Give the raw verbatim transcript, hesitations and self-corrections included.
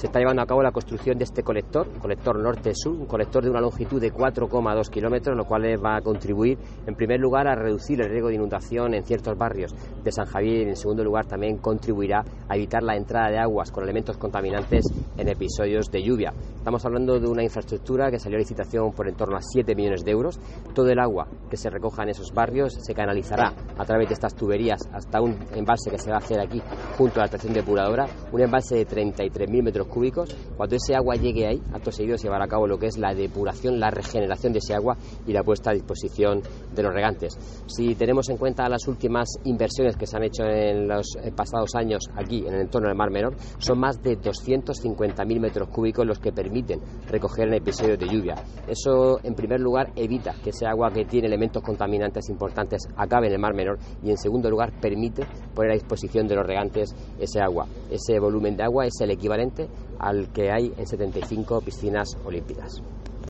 se está llevando a cabo la construcción de este colector, un colector norte-sur, un colector de una longitud de cuatro coma dos kilómetros, lo cual va a contribuir, en primer lugar, a reducir el riesgo de inundación en ciertos barrios de San Javier y, en segundo lugar, también contribuirá a evitar la entrada de aguas con elementos contaminantes en episodios de lluvia. Estamos hablando de una infraestructura que salió a licitación por en torno a siete millones de euros. Todo el agua que se recoja en esos barrios se canalizará a través de estas tuberías hasta un embalse que se va a hacer aquí junto a la estación depuradora, un embalse de treinta y tres mil metros cúbicos. Cuando ese agua llegue ahí, acto seguido se llevará a cabo lo que es la depuración, la regeneración de ese agua y la puesta a disposición de los regantes. Si tenemos en cuenta las últimas inversiones que se han hecho en los pasados años aquí en el entorno del Mar Menor, son más de doscientos cincuenta mil metros cúbicos los que permiten recoger en episodios de lluvia. Eso, en primer lugar, evita que ese agua que tiene elementos contaminantes importantes acabe en el Mar Menor y, en segundo lugar, permite poner a disposición de los regantes ese agua. Ese volumen de agua es el equivalente al que hay en setenta y cinco piscinas olímpicas.